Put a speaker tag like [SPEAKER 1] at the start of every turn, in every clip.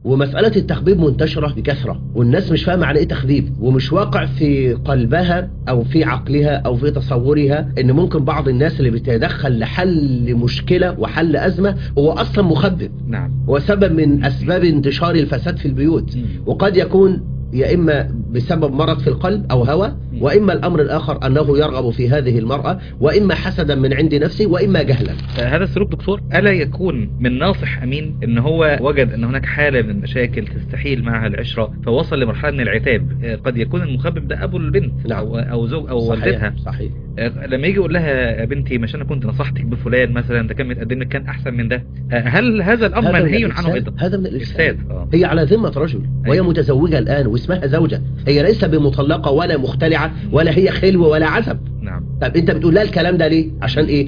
[SPEAKER 1] ومسألة التخبيب منتشرة بكثرة، والناس مش فاهمة على ايه تخبيب، ومش واقع في قلبها او في عقلها او في تصورها ان ممكن بعض الناس اللي بتتدخل لحل مشكلة وحل ازمة هو اصلا مخبب.
[SPEAKER 2] نعم.
[SPEAKER 1] وسبب من اسباب انتشار الفساد في البيوت. وقد يكون يا إما بسبب مرض في القلب أو هوى، وإما الأمر الآخر أنه يرغب في هذه المرأة، وإما حسدا من عند نفسه، وإما جهلا.
[SPEAKER 2] هذا السلوك دكتور ألا يكون من ناصح أمين إن هو وجد أن هناك حالة من المشاكل تستحيل معها العشرة فوصل لمرحلة من العتاب؟ قد يكون المخبب ده أبو البنت.
[SPEAKER 1] نعم.
[SPEAKER 2] أو زوج أو
[SPEAKER 1] صحيح.
[SPEAKER 2] والدتها.
[SPEAKER 1] صحيح.
[SPEAKER 2] لما يجي يقول لها يا بنتي مش أنا كنت نصحتك بفلان مثلا، ده كان متقدم لك كان أحسن من ده، هل هذا الأمر منهي عنه أيضا؟
[SPEAKER 1] هذا من الإفساد.
[SPEAKER 2] إفساد.
[SPEAKER 1] هي على ذمة رجل وهي متزوجة الآن واسمها زوجة، هي ليس بمطلقة ولا مختلعة ولا هي خلوة ولا عزب.
[SPEAKER 2] نعم.
[SPEAKER 1] طب أنت بتقول لها الكلام ده ليه؟ عشان إيه؟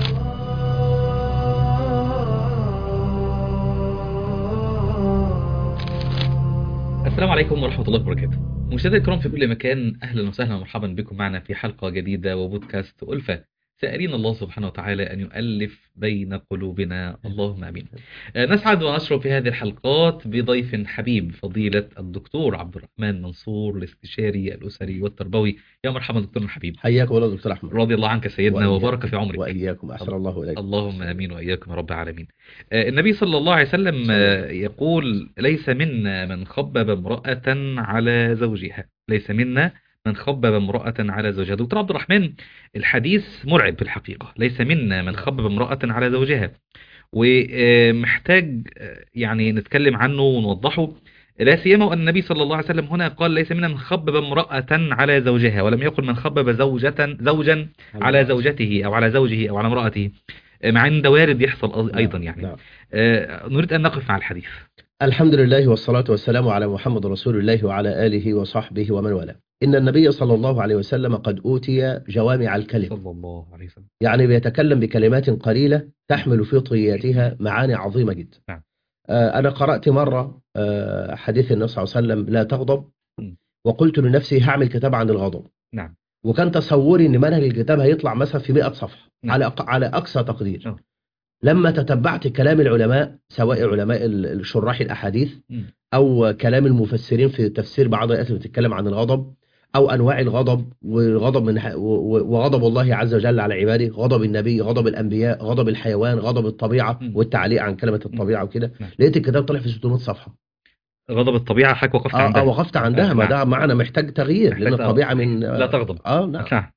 [SPEAKER 2] السلام عليكم ورحمة الله وبركاته. مشاهدينا الكرام في كل مكان، أهلا وسهلا ومرحبا بكم معنا في حلقة جديدة وبودكاست ألفة. سائلين الله سبحانه وتعالى أن يؤلف بين قلوبنا، اللهم آمين. نسعد ونشرف في هذه الحلقات بضيف حبيب، فضيلة الدكتور عبد الرحمن منصور، الاستشاري الأسري والتربوي. يا مرحبا دكتور الحبيب.
[SPEAKER 1] حياك والله دكتور أحمد،
[SPEAKER 2] رضي الله عنك سيدنا وبارك في عمرك.
[SPEAKER 1] وإياكم، أحسن الله إليكم.
[SPEAKER 2] اللهم آمين وإياكم يا رب العالمين. النبي صلى الله عليه وسلم يقول: ليس منا من خبب امرأة على زوجها. ليس منا من خبب امرأة على زوجها. دكتور عبد الرحمن، الحديث مرعب في الحقيقة. ليس منا من خبب امرأة على زوجها، ومحتاج يعني نتكلم عنه ونوضحه، لا سيما وأن النبي صلى الله عليه وسلم هنا قال: ليس منا من خبب امرأة على زوجها، ولم يقل من خبب زوجا على زوجته أو على زوجه أو على امرأته، مع أن ده وارد يحصل أيضا يعني. نريد أن نقف مع الحديث.
[SPEAKER 1] الحمد لله والصلاة والسلام على محمد رسول الله وعلى آله وصحبه ومن والاه. إن النبي صلى الله عليه وسلم قد أوتي جوامع الكلم،
[SPEAKER 2] صلى الله عليه وسلم،
[SPEAKER 1] يعني بيتكلم بكلمات قليلة تحمل في طياتها معاني عظيمة جدا.
[SPEAKER 2] نعم.
[SPEAKER 1] أنا قرأت مرة حديث النبي صلى الله عليه وسلم: لا تغضب، وقلت لنفسي هعمل كتاب عن الغضب.
[SPEAKER 2] نعم.
[SPEAKER 1] وكان تصوري إن منهج الكتاب هيطلع مثلا في 100 صفحة.
[SPEAKER 2] نعم.
[SPEAKER 1] على أقصى تقدير. لما تتبعت كلام العلماء، سواء علماء الشراح الأحاديث أو كلام المفسرين في تفسير بعض الآيات اللي بتتكلم عن الغضب أو أنواع الغضب، وغضب الله عز وجل على عباده، غضب النبي، غضب الأنبياء، غضب الحيوان، غضب الطبيعة، والتعليق عن كلمة الطبيعة وكده، لقيت الكتاب طلع في 600 صفحة.
[SPEAKER 2] غضب الطبيعة حضرتك وقفت عندها؟
[SPEAKER 1] وقفت عندها. ما ده معنى محتاج تغيير، لأن الطبيعة من
[SPEAKER 2] لا تغضب.
[SPEAKER 1] نعم.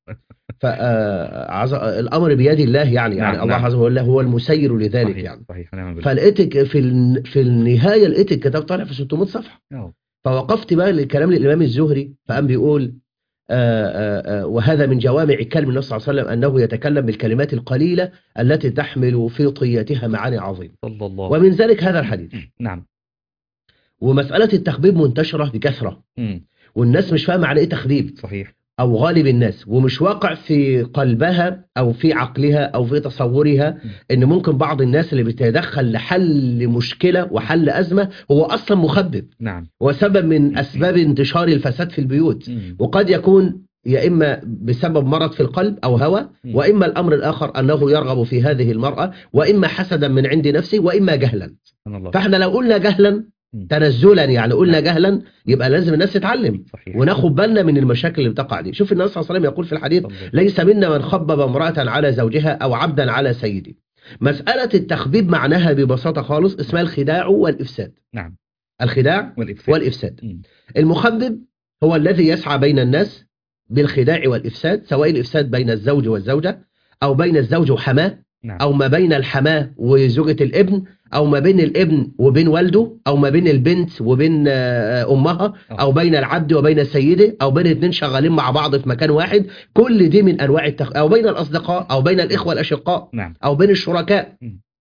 [SPEAKER 1] فالأمر بيد الله يعني الله عز وجل هو المسير لذلك.
[SPEAKER 2] صحيح.
[SPEAKER 1] يعني
[SPEAKER 2] صحيح. نعم.
[SPEAKER 1] فلقيتك في النهاية لقيت الكتاب طالع في 600 صفحة. فوقفت بقى لكلام الإمام الزهري، فقام بيقول وهذا من جوامع كلم النبي صلى الله عليه وسلم، أنه يتكلم بالكلمات القليلة التي تحمل في طياتها معاني عظيمة. ومن ذلك هذا الحديث.
[SPEAKER 2] نعم.
[SPEAKER 1] ومسألة التخبيب منتشرة بكثرة، والناس مش فاهمة على ايه تخبيب.
[SPEAKER 2] صحيح.
[SPEAKER 1] أو غالب الناس، ومش واقع في قلبها أو في عقلها أو في تصورها إن ممكن بعض الناس اللي بتتدخل لحل مشكلة وحل أزمة هو أصلا مخبب.
[SPEAKER 2] نعم.
[SPEAKER 1] وسبب من أسباب انتشار الفساد في البيوت. وقد يكون يا إما بسبب مرض في القلب أو هوى، وإما الأمر الآخر أنه يرغب في هذه المرأة، وإما حسدا من عند نفسه، وإما جهلا. فإحنا لو قلنا جهلا تنزلا، يعني قلنا جهلا، يبقى لازم الناس تتعلم. صحيح. وناخد بالنا من المشاكل اللي بتقع دي. شوف النبي صلى الله عليه وسلم يقول في الحديث: ليس منا من خبب امرأة على زوجها أو عبدا على سيده. مسألة التخبيب معناها ببساطة خالص اسمها الخداع والإفساد.
[SPEAKER 2] نعم.
[SPEAKER 1] الخداع والإفساد. المخبب هو الذي يسعى بين الناس بالخداع والإفساد، سواء الإفساد بين الزوج والزوجة، أو بين الزوج وحماه، أو ما بين الحماه وزوجة الابن، أو ما بين الابن وبين والده، أو ما بين البنت وبين أمها، أو بين العبد وبين سيده، أو بين اثنين شغالين مع بعض في مكان واحد. كل دي من أنواع أو بين الأصدقاء، أو بين الإخوة الأشقاء، أو بين الشركاء.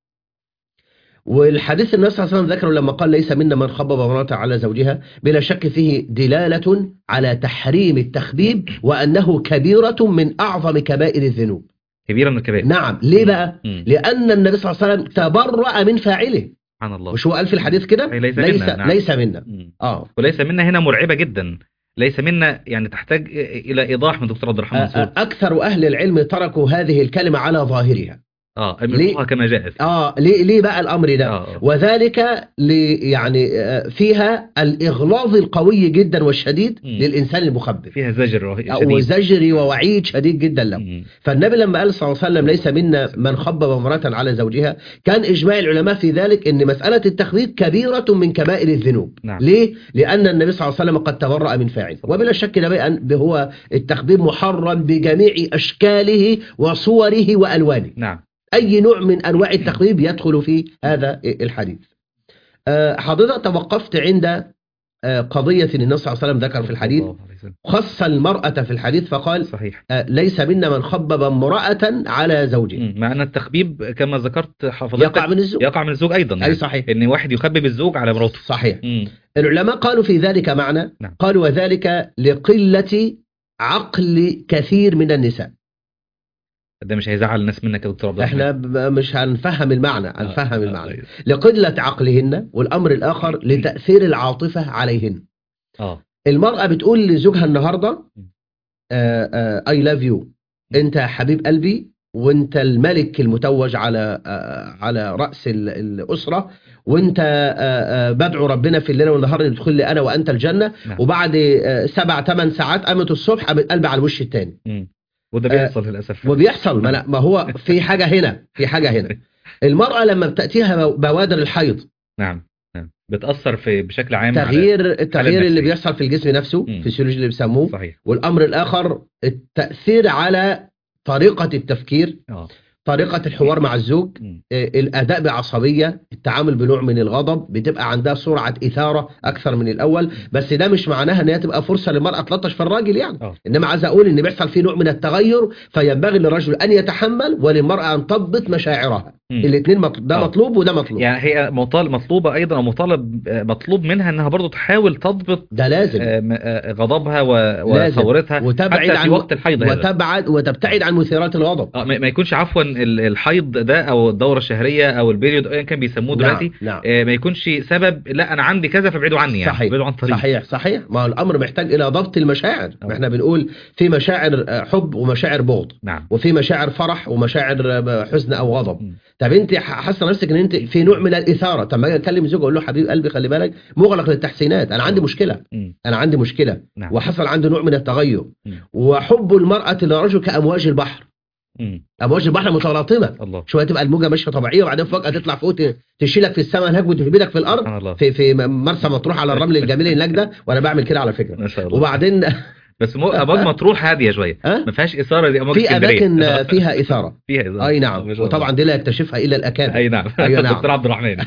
[SPEAKER 1] والحديث النبي صلى الله عليه وسلم ذكره لما قال: ليس منا من خبب امرأة على زوجها، بلا شك فيه دلالة على تحريم التخبيب، وأنه كبيرة من أعظم كبائر الذنوب. كبيرة من الكبائر. نعم. ليه بقى؟ لأن النبي صلى الله عليه وسلم تبرأ من فاعله. سبحان الله. مش هو قال في الحديث كده؟ ليس منا.
[SPEAKER 2] وليس منا هنا مرعبة جدا. ليس منا يعني تحتاج إلى إيضاح من دكتور عبد الرحمن منصور.
[SPEAKER 1] أكثر أهل العلم تركوا هذه الكلمة على ظاهرها.
[SPEAKER 2] امرها كما جاءت.
[SPEAKER 1] ليه بقى الامر ده؟ وذلك يعني فيها الاغلاظ القوي جدا والشديد للانسان المخبر،
[SPEAKER 2] فيها زجر شديد
[SPEAKER 1] وزجر ووعيد شديد جدا له. فالنبي لما قال صلى الله عليه وسلم ليس منا من خبب امرأة على زوجها، كان اجماع العلماء في ذلك ان مسألة التخبيب كبيرة من كبائر الذنوب. ليه؟ لان النبي صلى الله عليه وسلم قد تبرأ من فاعل، وبلا شك هو التخبيب محرم بجميع اشكاله وصوره والوانه.
[SPEAKER 2] نعم.
[SPEAKER 1] أي نوع من أنواع التخويف يدخل في هذا الحديث. حضرتك توقفت عند قضية النبي صلى الله عليه وسلم ذكر في الحديث، خص المرأة في الحديث فقال
[SPEAKER 2] صحيح.
[SPEAKER 1] ليس منا من خبب امرأة على زوجه.
[SPEAKER 2] مع أن التخبيب كما ذكرت حضرتك
[SPEAKER 1] يقع من الزوج
[SPEAKER 2] أيضا،
[SPEAKER 1] أي صحيح،
[SPEAKER 2] إن واحد يخبب الزوج على مراته.
[SPEAKER 1] صحيح. العلماء قالوا في ذلك معنى،
[SPEAKER 2] نعم.
[SPEAKER 1] قالوا وذلك لقلة عقل كثير من النساء.
[SPEAKER 2] ده مش هيزعل الناس منك يا دكتور عبد الرحمن.
[SPEAKER 1] احنا مش هنفهم المعنى، هنفهم المعنى. لقلة عقلهن، والامر الاخر لتأثير العاطفة عليهن. المرأة بتقول لزوجها النهاردة I love you، انت حبيب قلبي، وانت الملك المتوج على رأس الأسرة، وانت بدعو ربنا في الليل والنهار ان يدخل لي انا وانت الجنة. وبعد 7-8 ساعات قامت الصبح قامت قلبي على الوش الثاني.
[SPEAKER 2] وده بيحصل للأسف.
[SPEAKER 1] وبيحصل، ما هو في حاجة هنا المرأة لما بتأتيها بوادر الحيض،
[SPEAKER 2] نعم بتأثر بشكل عام
[SPEAKER 1] التغيير اللي بيحصل في الجسم نفسه، فيسيولوجي اللي بيسموه.
[SPEAKER 2] صحيح.
[SPEAKER 1] والأمر الآخر التأثير على طريقة التفكير، طريقة الحوار مع الزوج، الأداء بعصبية، التعامل بنوع من الغضب، بتبقى عندها سرعة إثارة أكثر من الأول. بس ده مش معناها أن هي تبقى فرصة للمرأة تلطش في الراجل يعني. إنما عايز أقول إن بيحصل فيه نوع من التغير، فينبغي للرجل أن يتحمل وللمرأة أن تضبط مشاعرها. الاثنين ده مطلوب وده مطلوب.
[SPEAKER 2] يعني هي مطلوبة أيضا، أو مطلوب منها أنها برضو تحاول تضبط،
[SPEAKER 1] ده لازم،
[SPEAKER 2] غضبها وثورتها حتى في وقت الحيض،
[SPEAKER 1] وتبتعد عن مثيرات الغضب.
[SPEAKER 2] ما يكونش عفوا الحيض ده او الدوره الشهريه او البيريود ايا كان بيسموه دلوقتي،
[SPEAKER 1] نعم.
[SPEAKER 2] ما يكونش سبب لا انا عندي كذا فابعدوا عني، يعني
[SPEAKER 1] صحيح.
[SPEAKER 2] ابعدوا عن طريقي.
[SPEAKER 1] صحيح. ما هو الامر محتاج الى ضبط المشاعر. احنا بنقول في مشاعر حب ومشاعر بغض،
[SPEAKER 2] نعم.
[SPEAKER 1] وفي مشاعر فرح ومشاعر حزن او غضب. طب انت حاسه نفسك ان انت في نوع من الاثاره، طب ما اجي اكلم زوجي اقول له حبيب قلبي خلي بالك مغلق للتحسينات، انا عندي مشكله،
[SPEAKER 2] نعم.
[SPEAKER 1] وحصل عنده نوع من التغير. وحب المراه للرجل كامواج البحر، امواج البحر متلاطمه، شويه تبقى الموجه ماشيه طبيعيه، وبعدين فجاه تطلع فوق تشيلك في السماء هناك وتهبدك في الارض، في مرسى مطروح على الرمل الجميل هناك ده، وانا بعمل كده على فكره
[SPEAKER 2] ما شاء الله.
[SPEAKER 1] وبعدين
[SPEAKER 2] بس امواج مطروح هاديه شويه، ما فيهاش اثاره زي امواج اسكندريه.
[SPEAKER 1] في اماكن فيها اثاره اي نعم، وطبعا دي لا يكتشفها الا الاكابر.
[SPEAKER 2] اي نعم. دكتور عبد الرحمن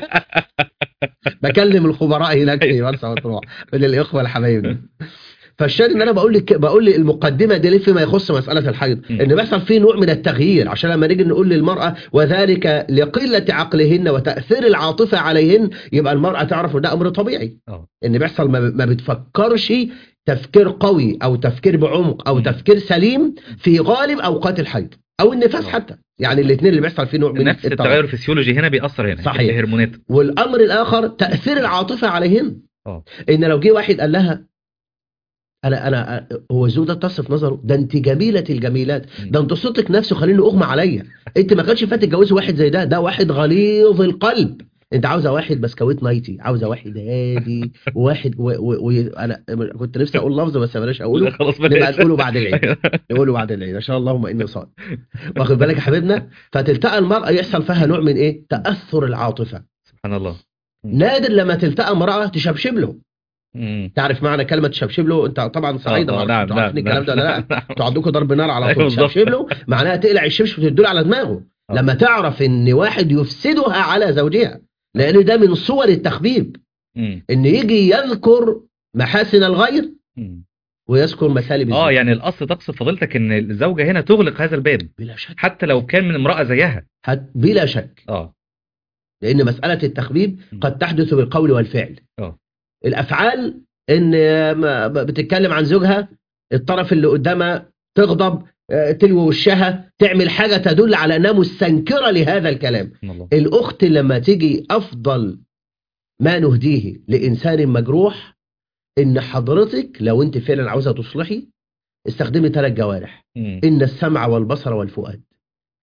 [SPEAKER 1] بكلم الخبراء هناك في مرسى مطروح من الاخوه الحبايب. فالشاهد ان انا بقول لك المقدمه دي فيما يخص مساله الحيض، ان بيحصل فيه نوع من التغيير، عشان لما نيجي نقول للمراه وذلك لقله عقلهن وتاثير العاطفه عليهن، يبقى المراه تعرف ان ده امر طبيعي، ان بيحصل ما بتفكرش تفكير قوي او تفكير بعمق او تفكير سليم في غالب اوقات الحيض او النفاس حتى، يعني الاثنين اللي بيحصل فيه نوع من
[SPEAKER 2] نفس التغير الفسيولوجي هنا بيأثر هنا.
[SPEAKER 1] صحيح.
[SPEAKER 2] الهرمونات.
[SPEAKER 1] والامر الاخر تاثير العاطفه عليهن. ان لو جه واحد قال لها انا هو الزوج ده تصف نظره، ده انت جميله الجميلات، ده انت صوتك نفسه خليني اغمى عليا، انت ما كانش فات تتجوزي واحد زي ده واحد غليظ القلب، انت عاوزه واحد بسكويت نايتي، عاوزه واحد هادي، واحد انا كنت نفسي اقول لفظ بس بلاش اقوله، نبقى نقوله بعد العيد، ان شاء الله اللهم اني صائم، واخد بالك يا حبيبنا. فتلتقى المراه يحصل فيها نوع من ايه؟ تاثر العاطفه.
[SPEAKER 2] سبحان الله.
[SPEAKER 1] نادر لما تلتقى امراه تشبشب له. تعرف معنى كلمه تشبشب له؟ انت طبعا صعيده،
[SPEAKER 2] نعم.
[SPEAKER 1] عارفين الكلام ده ولا لا؟ انتوا عندكم ضرب نار على طول. تشبشب له معناها تقلع الشبشب وتدل على دماغه، لما تعرف ان واحد يفسدها على زوجها، لان ده من صور التخبيب، ان يجي يذكر محاسن الغير ويذكر مسالب الزوج.
[SPEAKER 2] يعني الاصل تقصد فضيلتك ان الزوجه هنا تغلق هذا الباب
[SPEAKER 1] بلا شك،
[SPEAKER 2] حتى لو كان من امراه زيها،
[SPEAKER 1] بلا شك. لان مساله التخبيب قد تحدث بالقول والفعل. الافعال ان بتتكلم عن زوجها، الطرف اللي قدامها تغضب، تلوي وشها، تعمل حاجه تدل على انها مستنكره لهذا الكلام. الاخت لما تيجي افضل ما نهديه لانسان مجروح ان حضرتك لو انت فعلا عاوزه تصلحي استخدمي 3 جوارح، ان السمع والبصر والفؤاد.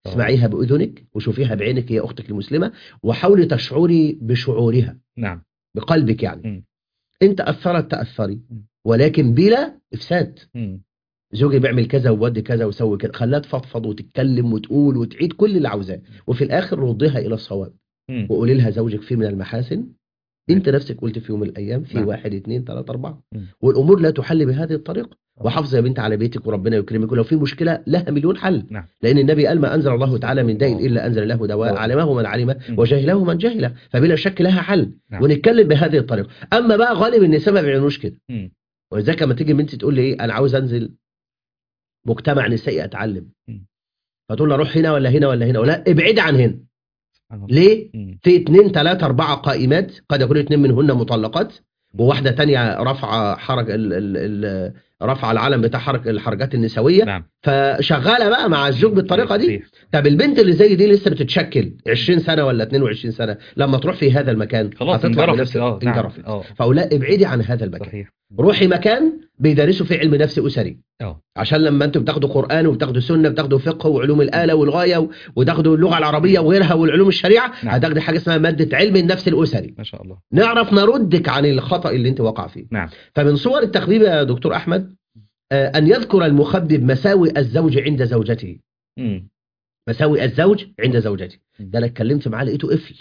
[SPEAKER 1] اسمعيها بأذنك وشوفيها بعينك، هي أختك المسلمة، وحاولي تشعري بشعورها.
[SPEAKER 2] نعم.
[SPEAKER 1] بقلبك يعني.
[SPEAKER 2] م.
[SPEAKER 1] انت أثرت تأثري، ولكن بلا إفساد. زوجي بيعمل كذا وودي كذا وسوي كذا، خلاها تفضفض وتتكلم وتقول وتعيد كل اللي عاوزاه، وفي الآخر رديها إلى الصواب وقولي لها زوجك فيه من المحاسن. انت نفسك قلت في يوم من الأيام في 1 2 3 4، والأمور لا تحل بهذه الطريقة. وحافظ يا بنت على بيتك وربنا يكرمك، ولو في مشكلة لها مليون حل. لأن النبي قال ما أنزل الله تعالى من داء إلا أنزل له دواء، علمه من علم وجهله من جهله، فبلا شك لها حل. ونتكلم بهذه الطريقة. أما بقى غالب النساء ما بيعملوش كده. ولذلك لما تيجي بنتي تقول لي ايه، انا عاوز انزل مجتمع نسائي اتعلم، فتقول لها روح هنا ولا هنا ولا هنا، ولا ابعد عن هنا. ليه؟ في 2 3 4 قائمات، قد يكون 2 منهن مطلقات، وواحدة تانية رفع حرج رفع العلم بتاع الحركات النسوية. فشغالة بقى مع الزوج بالطريقة دي. طب البنت اللي زي دي لسه بتتشكل 20 سنة ولا 22 سنة، لما تروح في هذا المكان
[SPEAKER 2] خلاص انجرفت.
[SPEAKER 1] فأولا ابعدي عن هذا المكان. روحي مكان بيدرسوا فيه علم نفس أسري، عشان لما انتم بتاخدوا قرآن وبتاخدوا سنة، بتاخدوا فقه وعلوم الآلة والغاية، وتاخدوا اللغة العربية وغيرها والعلوم الشريعة، هتاخدي حاجة اسمها مادة علم النفس الأسري.
[SPEAKER 2] ما شاء الله. نعرف
[SPEAKER 1] نردك عن الخطأ اللي انت وقع فيه. فمن صور التخبيب يا دكتور أحمد أن يذكر المخبب مساوئ الزوج عند زوجته. مساوئ الزوج عند زوجته. ده انا اتكلمت معاه لقيته قفل.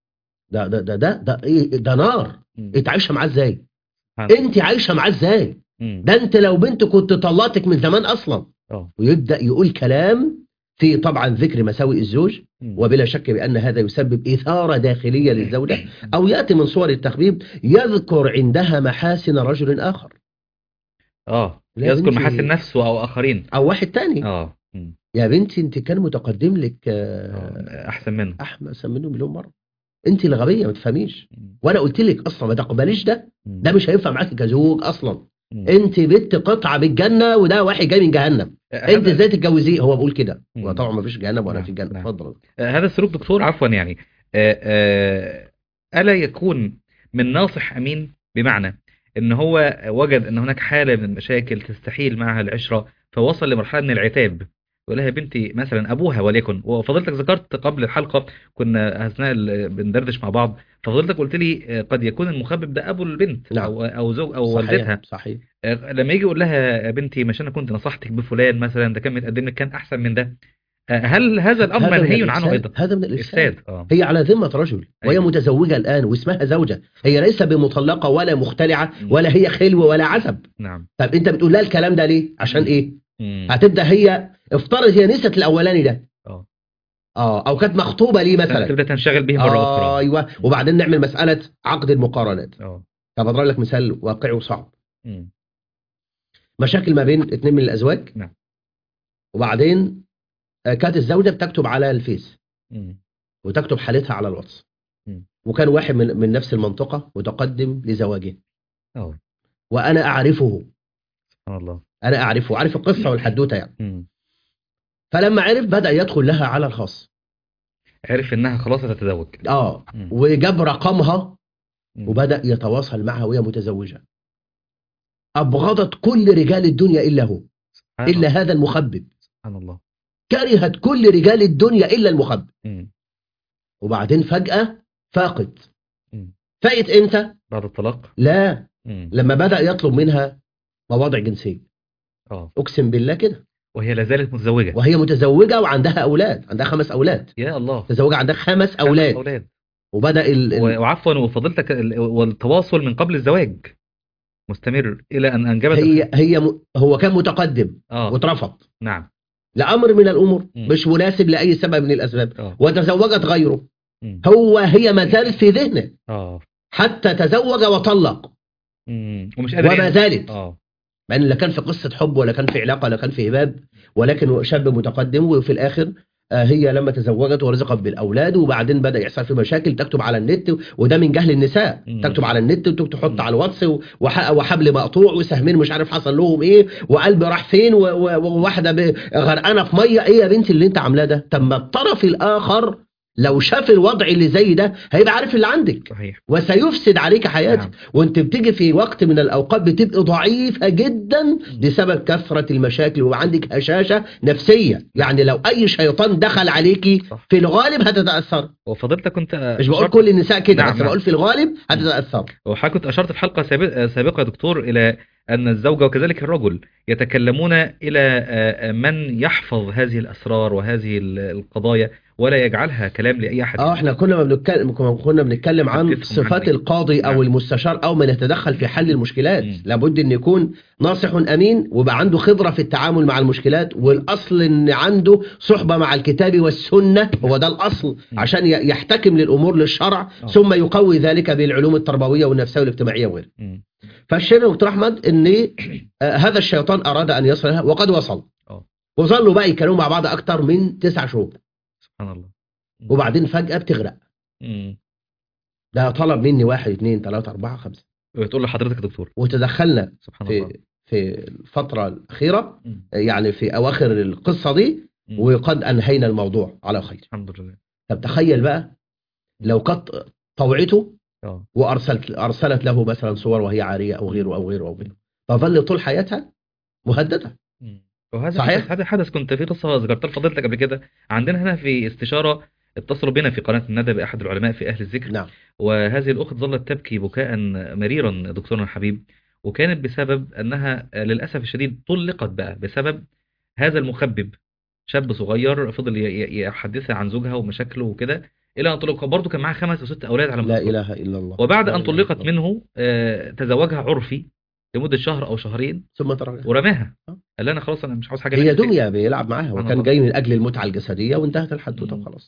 [SPEAKER 1] ده نار. انت عايشه معاه ازاي؟ انت عايشه معاه ازاي؟ ده انت لو بنت كنت طلقتك من زمان اصلا. ويبدا يقول كلام في طبعا ذكر مساوئ الزوج، وبلا شك بان هذا يسبب اثاره داخليه للزوجه. او ياتي من صور التخبيب يذكر عندها محاسن رجل اخر.
[SPEAKER 2] يذكر محاسن نفسه او اخرين
[SPEAKER 1] او واحد تاني. يا بنتي انت كان متقدم لك
[SPEAKER 2] احسن منه
[SPEAKER 1] مليون مره. انت اللي غبيه ما تفهميش. وانا قلت لك اصلا ما تقبليش ده مش هينفع معاكي كزوج اصلا. انت بنت قطعه بالجنه، وده واحد جاي من جهنم. انت ازاي تتجوزيه؟ هو بقول كده. وطبعا ما فيش جهنم ولا في جنه. اتفضل.
[SPEAKER 2] هذا السلوك دكتور عفوا يعني الا يكون من ناصح امين، بمعنى ان هو وجد ان هناك حاله من المشاكل تستحيل معها العشره، فوصل لمرحله من العتاب، يقول لها بنتي مثلا ابوها وليكن. وفضلتك ذكرت قبل الحلقه كنا اثناء بندردش مع بعض، ففضلتك قلت لي قد يكون المخبب ده ابو البنت.
[SPEAKER 1] نعم.
[SPEAKER 2] او زوج او والدتها.
[SPEAKER 1] صحيح.
[SPEAKER 2] لما يجي يقول لها بنتي مش انا كنت نصحتك بفلان مثلا، ده كان متقدم لك كان احسن من ده، هل هذا الامر منهي عنه ايضا؟
[SPEAKER 1] هذا من الافساد. هي على ذمه رجل وهي متزوجه الان واسمها زوجه، هي ليس بمطلقه ولا مختلعه ولا هي خلوه ولا عزب.
[SPEAKER 2] نعم.
[SPEAKER 1] طب انت بتقول لها الكلام ده ليه؟ عشان ايه؟ هتبدا هي افترض هي نسيت الاولاني ده او كانت مخطوبه ليه مثلا،
[SPEAKER 2] تبدا تنشغل به مره اخرى.
[SPEAKER 1] ايوه. وبعدين نعمل مساله عقد المقارنات. طب اضرب لك مثال واقعي وصعب. مشاكل ما بين 2 من الازواج.
[SPEAKER 2] نعم.
[SPEAKER 1] وبعدين كانت الزوجه بتكتب على الفيس وتكتب حالتها على الواتس، وكان واحد من نفس المنطقه متقدم لزواجه. وانا اعرفه.
[SPEAKER 2] سبحان الله.
[SPEAKER 1] انا اعرفه، عارف القصه والحدوته يعني. فلما عرف بدا يدخل لها على الخاص،
[SPEAKER 2] عرف انها خلاص هتتزوج.
[SPEAKER 1] وجاب رقمها وبدا يتواصل معها وهي متزوجه. ابغضت كل رجال الدنيا الا هو، الا هذا المخبب.
[SPEAKER 2] سبحان الله.
[SPEAKER 1] كرهت كل رجال الدنيا الا المخبب. وبعدين فجاه فاقت. فاقت امتى؟
[SPEAKER 2] بعد الطلاق؟
[SPEAKER 1] لا. لما بدا يطلب منها مواضع جنسيه. اقسم بالله كده.
[SPEAKER 2] وهي لا زالت متزوجه.
[SPEAKER 1] وهي متزوجه وعندها اولاد، عندها 5 اولاد.
[SPEAKER 2] يا الله.
[SPEAKER 1] متزوجه عندها 5 اولاد. وبدا
[SPEAKER 2] وعفوا وفضلتك والتواصل من قبل الزواج مستمر الى ان انجبت.
[SPEAKER 1] هو كان متقدم واترفض.
[SPEAKER 2] نعم.
[SPEAKER 1] لامر من الامور مش مناسب لاي سبب من الاسباب. وتزوجت غيره. هي ما زالت في ذهنه حتى تزوج وطلق.
[SPEAKER 2] ومش قادر
[SPEAKER 1] وما زالت. مع ان لا كان في قصه حب ولا كان في علاقه ولا كان في هباب، ولكن شاب متقدم. وفي الاخر هي لما تزوجت ورزقت بالاولاد، وبعدين بدا يحصل في مشاكل، تكتب على النت، وده من جهل النساء. تكتب على النت وتحط على الواتس وحبل مقطوع وسهمين مش عارف حصل لهم ايه، وقلب راح فين، وواحده غرقانه في ميه. ايه يا بنتي اللي انت عاملاه ده؟ طب ما الطرف الاخر لو شاف الوضع اللي زي ده هيبقى عارف اللي عندك،
[SPEAKER 2] صحيح.
[SPEAKER 1] وسيفسد عليك حياتك.
[SPEAKER 2] نعم.
[SPEAKER 1] وانت بتيجي في وقت من الاوقات بتبقى ضعيفة جدا بسبب كثرة المشاكل، وعندك هشاشة نفسية. يعني لو اي شيطان دخل عليكي
[SPEAKER 2] صح.
[SPEAKER 1] في الغالب هتتأثر.
[SPEAKER 2] وفضلتك كنت
[SPEAKER 1] مش بقول كل النساء كده،
[SPEAKER 2] نعم
[SPEAKER 1] بس بقول في الغالب هتتأثر.
[SPEAKER 2] وحضرتك كنت أشرت في حلقة سابقة يا دكتور إلى أن الزوجة وكذلك الرجل يتكلمون إلى من يحفظ هذه الأسرار وهذه القضايا ولا يجعلها كلام لأي أحد.
[SPEAKER 1] احنا كنا بنتكلم عن صفات القاضي او المستشار او من يتدخل في حل المشكلات. لابد ان يكون ناصح امين ويبقى عنده خبرة في التعامل مع المشكلات، والاصل ان عنده صحبة مع الكتاب والسنة، هو ده الاصل، عشان يحتكم للامور للشرع ثم يقوي ذلك بالعلوم التربوية والنفسية والاجتماعية وغيره. فالشيء يا دكتور احمد ان هذا الشيطان اراد ان يصل لها وقد وصل. وظلوا بقى يتكلموا مع بعض اكتر من 9 شهور.
[SPEAKER 2] سبحان الله.
[SPEAKER 1] وبعدين فجأة بتغرق. ده طلب مني 1 2 3 4 5.
[SPEAKER 2] وتقول لحضرتك يا دكتور.
[SPEAKER 1] وتدخلنا
[SPEAKER 2] سبحان الله.
[SPEAKER 1] في الفترة الأخيرة، يعني في أواخر القصة دي، وقد أنهينا الموضوع على خير.
[SPEAKER 2] الحمد لله.
[SPEAKER 1] طب تخيل بقى لو كانت طوعته وأرسلت له مثلا صور وهي عارية أو غيره أو غيره أو غيره، فظل طول حياتها مهددة.
[SPEAKER 2] وهذا
[SPEAKER 1] صحيح؟
[SPEAKER 2] هذا حدث كنت في قصة ذكرتها لفضيلتك قبل كده. عندنا هنا في استشارة اتصلوا بنا في قناة الندى بأحد العلماء في أهل الذكر.
[SPEAKER 1] نعم.
[SPEAKER 2] وهذه الأخت ظلت تبكي بكاء مريرا دكتورنا الحبيب، وكانت بسبب أنها للأسف الشديد طلقت بقى بسبب هذا المخبب. شاب صغير فضل يحدثها عن زوجها ومشاكله وكده إلى أن طلق. برضه كان معها 5 أو 6 أولاد على ما
[SPEAKER 1] لا
[SPEAKER 2] أذكر.
[SPEAKER 1] إله إلا الله.
[SPEAKER 2] وبعد أن طلقت منه تزوجها عرفي لمدة شهر أو شهرين
[SPEAKER 1] ثم تركها
[SPEAKER 2] ورماها. قال انا خلاص انا مش عاوز حاجه
[SPEAKER 1] هي
[SPEAKER 2] منك.
[SPEAKER 1] دمية بيلعب معاها، وكان جاي من أجل المتعة الجسدية وانتهت الحدوتة وخلاص.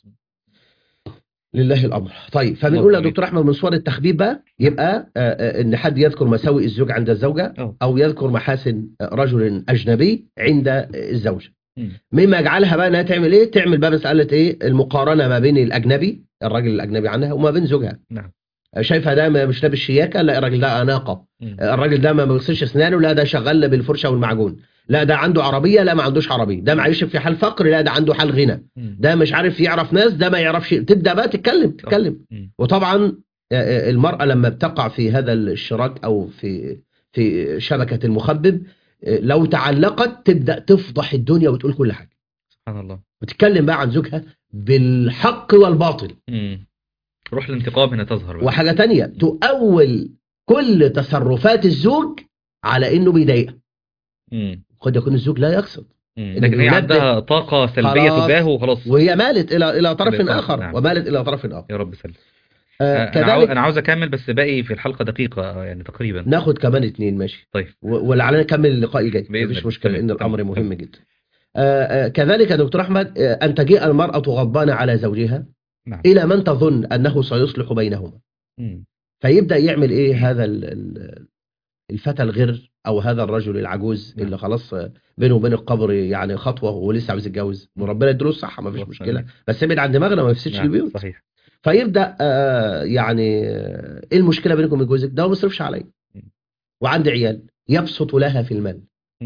[SPEAKER 1] لله الأمر. طيب فبنقول يا دكتور أحمد من صور التخبيب بقى يبقى إن حد يذكر مساوئ الزوج عند الزوجة أو يذكر محاسن رجل أجنبي عند الزوجة، مما يجعلها بقى انها تعمل ايه؟ تعمل بقى مسألة ايه؟ المقارنة ما بين الأجنبي، الراجل الأجنبي عنها، وما بين زوجها.
[SPEAKER 2] نعم.
[SPEAKER 1] شايفها ده مش لابس شياكة، لا الراجل ده أناقة. الراجل ده ما بيغسلش اسنانه، لا ده شغال بالفرشة والمعجون. لا ده عنده عربية، لا ما عندوش عربية. ده معيش في حال فقر، لا ده عنده حال غنى. ده مش عارف يعرف ناس، ده ما يعرفش. تبدأ بقى تتكلم. وطبعا المرأة لما بتقع في هذا الشراك أو في شبكة المخبب، لو تعلقت تبدأ تفضح الدنيا وتقول كل حاجة.
[SPEAKER 2] سبحان الله.
[SPEAKER 1] وتتكلم بقى عن زوجها بالحق والباطل.
[SPEAKER 2] روح الانتقام هنا تظهر بقى.
[SPEAKER 1] وحاجة تانية تؤول كل تصرفات الزوج على انه بيضايقها. قد يكون الزوج لا يقصد،
[SPEAKER 2] لكن هي عندها طاقة سلبية تجاهه وخلاص،
[SPEAKER 1] وهي مالت الى طرف اخر. نعم. ومالت الى طرف اخر.
[SPEAKER 2] يا رب سلم.
[SPEAKER 1] انا
[SPEAKER 2] عاوز اكمل بس باقي في الحلقة دقيقة يعني تقريبا.
[SPEAKER 1] ناخد كمان 2 ماشي.
[SPEAKER 2] طيب.
[SPEAKER 1] ولعلنا نكمل اللقاء الجاي مفيش مشكلة لان الامر مهم جدا. كذلك يا دكتور احمد ان تجيء المرأة غضبانة على زوجها. نعم. الى من تظن انه سيصلح بينهما. فيبدأ يعمل ايه هذا الفتى الغر او هذا الرجل العجوز اللي خلاص بينه وبين القبر يعني خطوة ولسه عاوز يتجوز، وربنا يديله الصحة ما فيش مشكلة، بس ابعد عن دماغنا ما يفسدش البيوت.
[SPEAKER 2] صحيح.
[SPEAKER 1] فيبدأ يعني ايه المشكلة بينكم وبين جوزك؟ ده ما بيصرفش عليا وعندي عيال. يبسط لها في المال.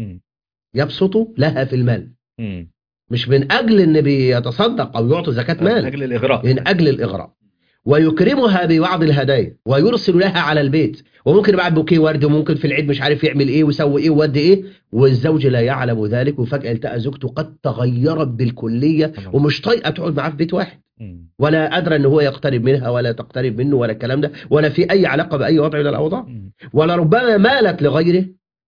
[SPEAKER 1] يبسط لها في المال. مش من اجل ان بيتصدق او يعطي زكاة مال،
[SPEAKER 2] من اجل الاغراء.
[SPEAKER 1] من اجل الاغراء. ويكرمها ببعض الهدايا ويرسل لها على البيت، وممكن يبعت بوكيه ورد، وممكن في العيد مش عارف يعمل ايه ويسوي ايه وودي ايه، والزوج لا يعلم ذلك. وفجأة التقى زوجته قد تغيرت بالكلية ومش طايقه تقعد معاه في بيت واحد، ولا قادره ان هو يقترب منها ولا تقترب منه ولا الكلام ده، ولا في اي علاقة باي وضع من الاوضاع، ولا ربما مالت لغيره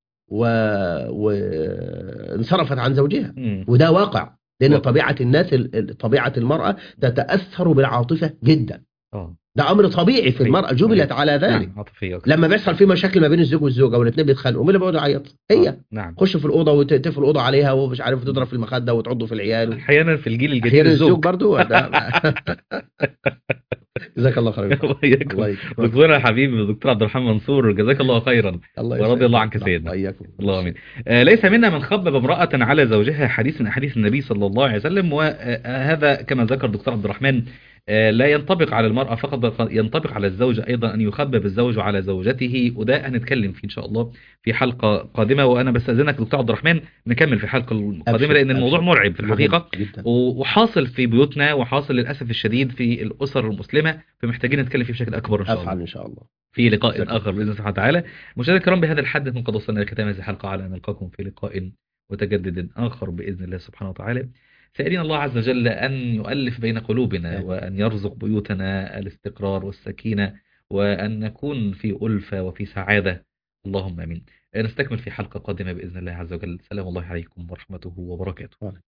[SPEAKER 1] وانصرفت عن زوجها. وده واقع، لان طبيعة الناس، طبيعة المرأة تتأثر بالعاطفة جدا. ده امر طبيعي في المرأة، جبلت على ذلك. لما بيحصل في مشاكل ما بين الزوج والزوجة والاثنين بيتخانقوا، مين اللي بيقعد يعيط؟ هي. خش في الأوضة وتقفل الأوضة عليها ومش عارف تضرب في المخدة وتعضه في العيال.
[SPEAKER 2] احيانا في الجيل الجديد
[SPEAKER 1] الزوج برضو. جزاك الله خيرا.
[SPEAKER 2] دكتور حبيبي دكتور عبد الرحمن منصور، جزاك الله خيرا ورضي الله عنك سيدنا. الله امين. ليس منا من خبب امرأة على زوجها حديث من احاديث النبي صلى الله عليه وسلم، وهذا كما ذكر دكتور عبد الرحمن لا ينطبق على المرأة فقط، بل ينطبق على الزوج أيضا، أن يخبب الزوج على زوجته، وده هنتكلم فيه إن شاء الله في حلقة قادمة. وأنا بستأذنك دكتور عبد الرحمن نكمل في الحلقة القادمة،
[SPEAKER 1] أبشر
[SPEAKER 2] لأن الموضوع
[SPEAKER 1] أبشر.
[SPEAKER 2] مرعب في
[SPEAKER 1] مهم
[SPEAKER 2] الحقيقة
[SPEAKER 1] جدا.
[SPEAKER 2] وحاصل في بيوتنا، وحاصل للأسف الشديد في الأسر المسلمة، فمحتاجين نتكلم فيه بشكل أكبر إن شاء الله
[SPEAKER 1] أفعل إن شاء الله.
[SPEAKER 2] في لقاء
[SPEAKER 1] جزاك
[SPEAKER 2] آخر بإذن الله سبحانه وتعالى. مشاهدينا الكرام، بهذا الحد نكون قد وصلنا لختام هذه الحلقة، على أن نلقاكم في لقاء متجدد آخر بإذن الله سبحانه وتعالى، سائلين الله عز وجل أن يؤلف بين قلوبنا، وأن يرزق بيوتنا الاستقرار والسكينة، وأن نكون في ألفة وفي سعادة، اللهم آمين. نستكمل في حلقة قادمة بإذن الله عز وجل. سلام الله عليكم ورحمته وبركاته.